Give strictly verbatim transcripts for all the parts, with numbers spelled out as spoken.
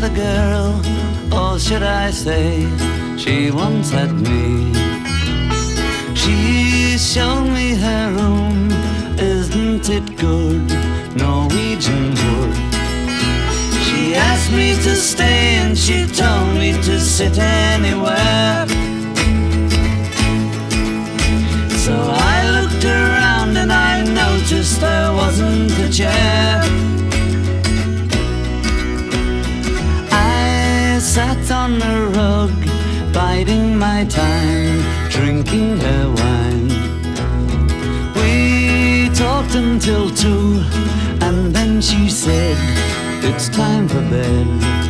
a girl, or should I say, she once had me. She showed me her room, isn't it good, Norwegian wood. She asked me to stay and she told me to sit anywhere. So I looked around and I noticed there wasn't a chair. I sat on the rug, biding my time, drinking her wine. We talked until two, and then she said, it's time for bed.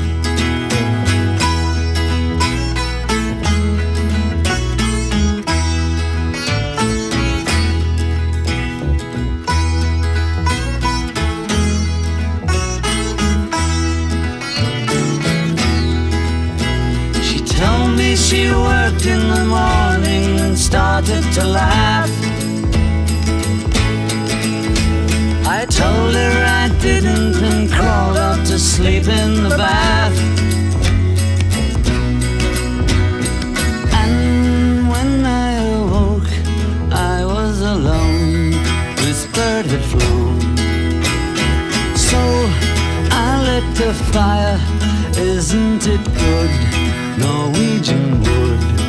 She worked in the morning and started to laugh. I told her I didn't and crawled out to sleep in the bath. And when I awoke, I was alone, whispered had flown. So I lit the fire, isn't it good, Norwegian wood.